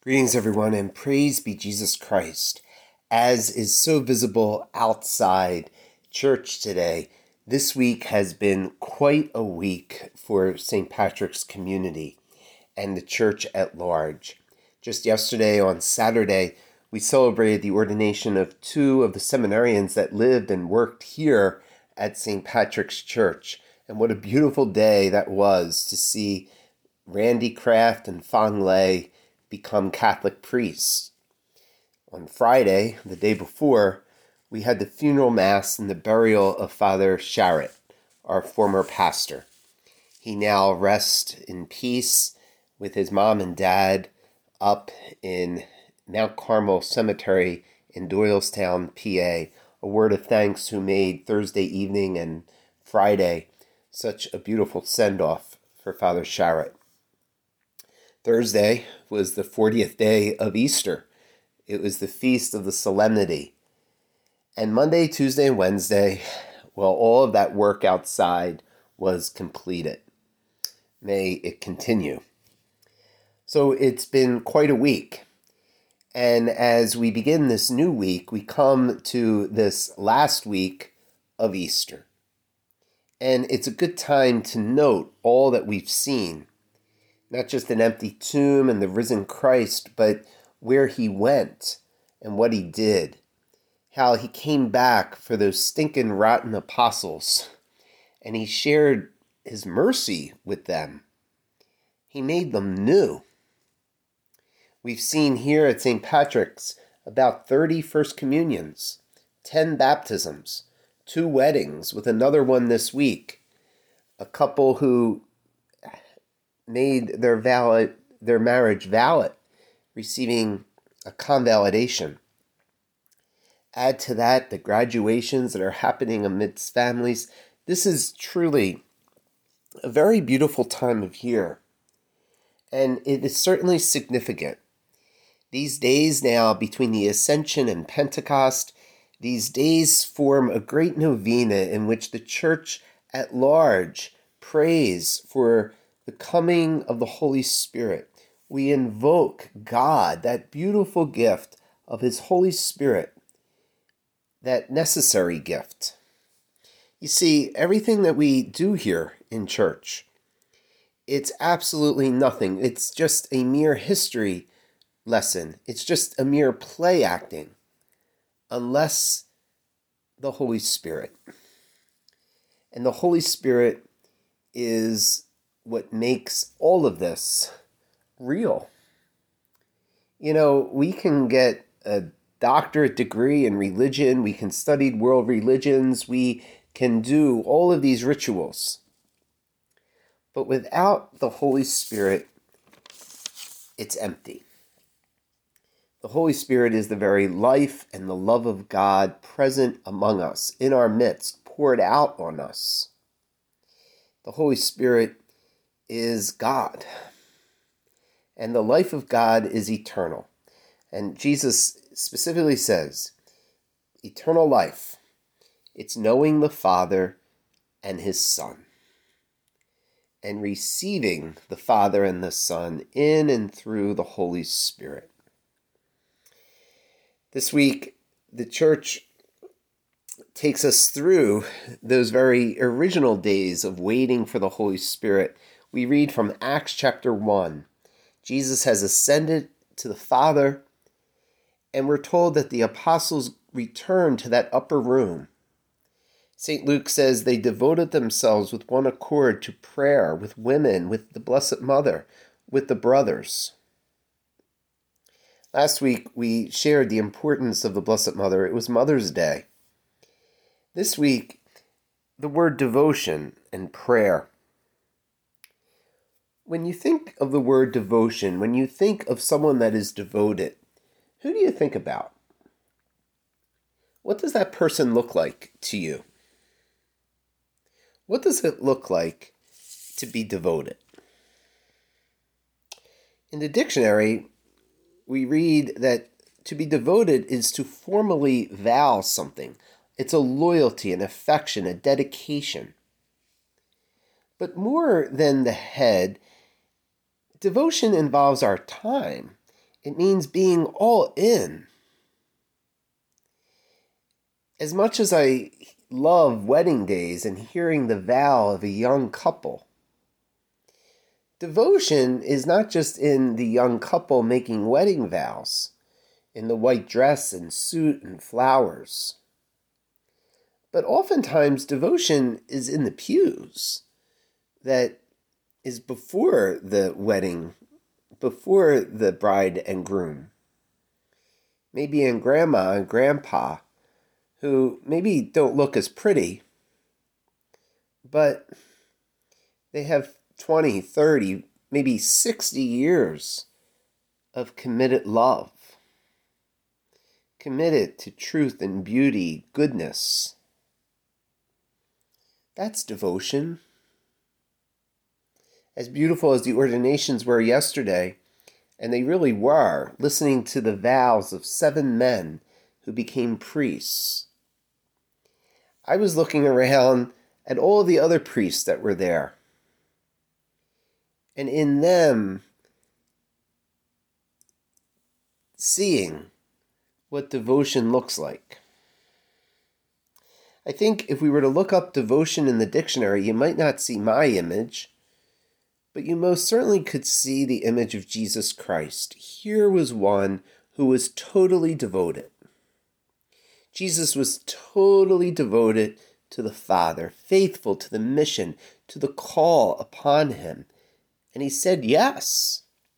Greetings, everyone, and praise be Jesus Christ. As is so visible outside church today, this week has been quite a week for St. Patrick's community and the church at large. Just yesterday, on Saturday, we celebrated the ordination of two of the seminarians that lived and worked here at St. Patrick's Church. And what a beautiful day that was to see Randy Kraft and Fang Lei become Catholic priests. On Friday, the day before, we had the funeral mass and the burial of Father Sharett, our former pastor. He now rests in peace with his mom and dad up in Mount Carmel Cemetery in Doylestown, PA. A word of thanks who made Thursday evening and Friday such a beautiful send-off for Father Sharett. Thursday was the 40th day of Easter. It was the feast of the Solemnity. And Monday, Tuesday, and Wednesday, well, all of that work outside was completed. May it continue. So it's been quite a week. And as we begin this new week, we come to this last week of Easter. And it's a good time to note all that we've seen. Not just an empty tomb and the risen Christ, but where he went and what he did. How he came back for those stinking rotten apostles. And he shared his mercy with them. He made them new. We've seen here at St. Patrick's about 30 First Communions, 10 baptisms, 2 weddings with another one this week. A couple who made their marriage valid, receiving a convalidation. Add to that the graduations that are happening amidst families. This is truly a very beautiful time of year, and it is certainly significant. These days now between the Ascension and Pentecost, these days form a great novena in which the Church at large prays for the coming of the Holy Spirit. We invoke God, that beautiful gift of His Holy Spirit, that necessary gift. You see, everything that we do here in church, it's absolutely nothing. It's just a mere history lesson. It's just a mere play acting, unless the Holy Spirit. And the Holy Spirit is what makes all of this real. You know, we can get a doctorate degree in religion, we can study world religions, we can do all of these rituals. But without the Holy Spirit, it's empty. The Holy Spirit is the very life and the love of God present among us, in our midst, poured out on us. The Holy Spirit is God. And the life of God is eternal. And Jesus specifically says, eternal life, it's knowing the Father and His Son. And receiving the Father and the Son in and through the Holy Spirit. This week, the Church takes us through those very original days of waiting for the Holy Spirit. We read from Acts chapter 1. Jesus has ascended to the Father, and we're told that the apostles returned to that upper room. St. Luke says they devoted themselves with one accord to prayer, with women, with the Blessed Mother, with the brothers. Last week, we shared the importance of the Blessed Mother. It was Mother's Day. This week, the word devotion and prayer. When you think of the word devotion, when you think of someone that is devoted, who do you think about? What does that person look like to you? What does it look like to be devoted? In the dictionary, we read that to be devoted is to formally vow something. It's a loyalty, an affection, a dedication. But more than the head, devotion involves our time. It means being all in. As much as I love wedding days and hearing the vow of a young couple, devotion is not just in the young couple making wedding vows, in the white dress and suit and flowers. But oftentimes devotion is in the pews that is before the wedding, before the bride and groom. Maybe in grandma and grandpa, who maybe don't look as pretty, but they have 20, 30, maybe 60 years of committed love, committed to truth and beauty, goodness. That's devotion. As beautiful as the ordinations were yesterday, and they really were, listening to the vows of 7 men who became priests, I was looking around at all the other priests that were there, and in them seeing what devotion looks like. I think if we were to look up devotion in the dictionary, you might not see my image, but you most certainly could see the image of Jesus Christ. Here was one who was totally devoted. Jesus was totally devoted to the Father, faithful to the mission, to the call upon him. And he said yes.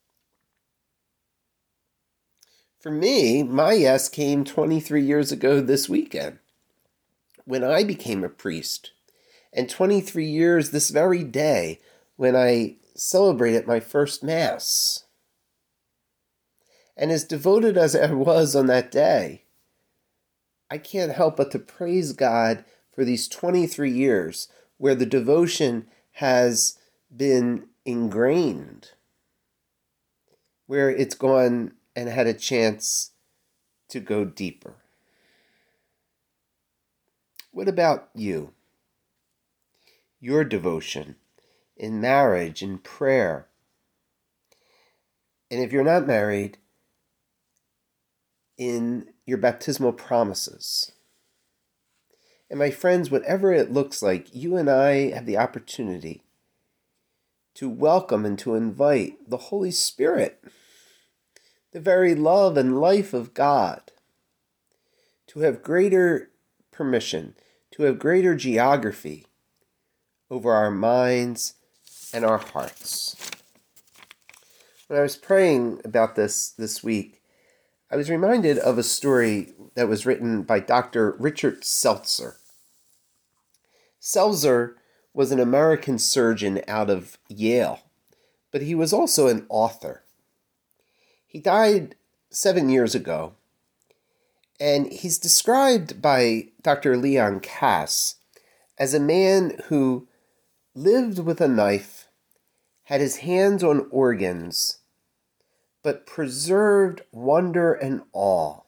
For me, my yes came 23 years ago this weekend, when I became a priest, and 23 years this very day when I celebrated my first Mass. And as devoted as I was on that day, I can't help but to praise God for these 23 years where the devotion has been ingrained, where it's gone and had a chance to go deeper. What about you? Your devotion in marriage, in prayer. And if you're not married, in your baptismal promises. And my friends, whatever it looks like, you and I have the opportunity to welcome and to invite the Holy Spirit, the very love and life of God, to have greater permission, to have greater geography over our minds and our hearts. When I was praying about this week, I was reminded of a story that was written by Dr. Richard Selzer. Selzer was an American surgeon out of Yale, but he was also an author. He died 7 years ago, and he's described by Dr. Leon Kass as a man who lived with a knife, had his hands on organs, but preserved wonder and awe.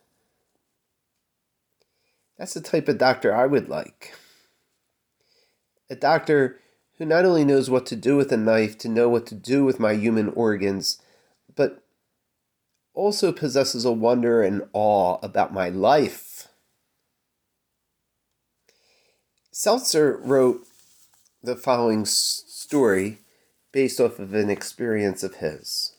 That's the type of doctor I would like. A doctor who not only knows what to do with a knife to know what to do with my human organs, but also possesses a wonder and awe about my life. Selzer wrote the following story based off of an experience of his.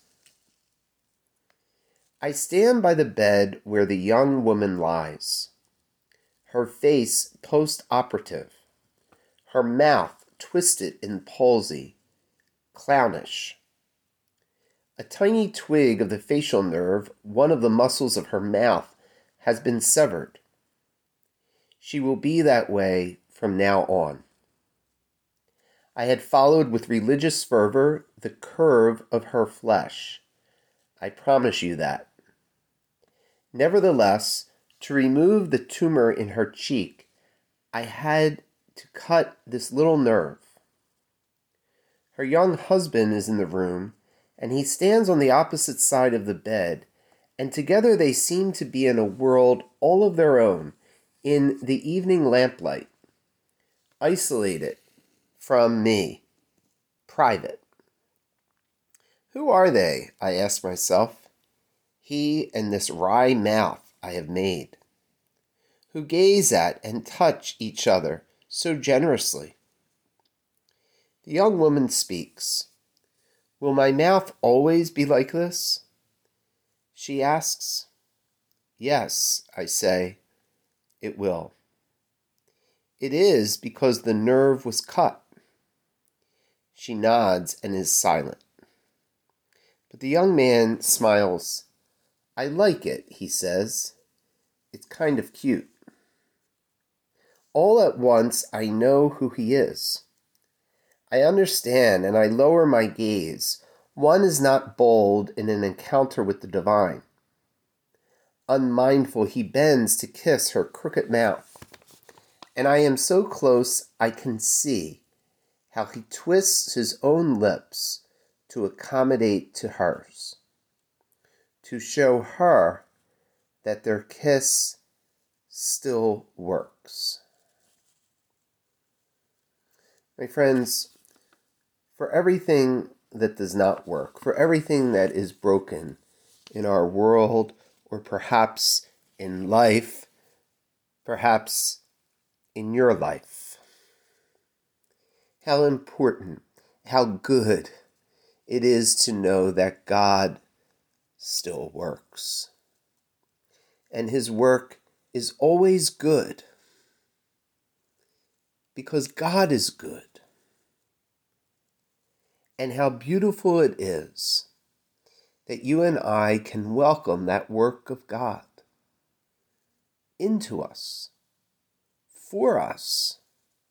I stand by the bed where the young woman lies, her face post-operative, her mouth twisted in palsy, clownish. A tiny twig of the facial nerve, one of the muscles of her mouth, has been severed. She will be that way from now on. I had followed with religious fervor the curve of her flesh. I promise you that. Nevertheless, to remove the tumor in her cheek, I had to cut this little nerve. Her young husband is in the room, and he stands on the opposite side of the bed, and together they seem to be in a world all of their own, in the evening lamplight, isolated from me, private. Who are they? I ask myself. he and this wry mouth I have made, who gaze at and touch each other so generously. The young woman speaks. Will my mouth always be like this? She asks. Yes, I say, it will. It is because the nerve was cut. She nods and is silent. But the young man smiles. I like it, he says. It's kind of cute. All at once I know who he is. I understand and I lower my gaze. One is not bold in an encounter with the divine. Unmindful, he bends to kiss her crooked mouth. And I am so close I can see how he twists his own lips to accommodate to hers, to show her that their kiss still works. My friends, for everything that does not work, for everything that is broken in our world, or perhaps in life, perhaps in your life, how important, how good it is to know that God still works. And his work is always good because God is good. And how beautiful it is that you and I can welcome that work of God into us, for us,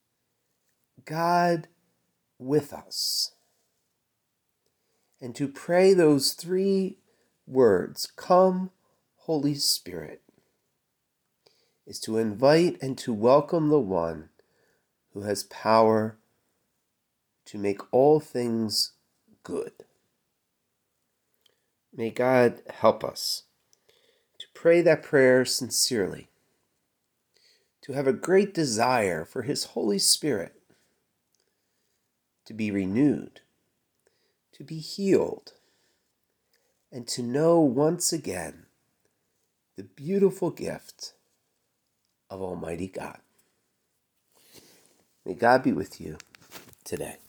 God with us. And to pray those 3 words, come, Holy Spirit, is to invite and to welcome the one who has power to make all things good. May God help us to pray that prayer sincerely, to have a great desire for his Holy Spirit to be renewed, to be healed, and to know once again the beautiful gift of Almighty God. May God be with you today.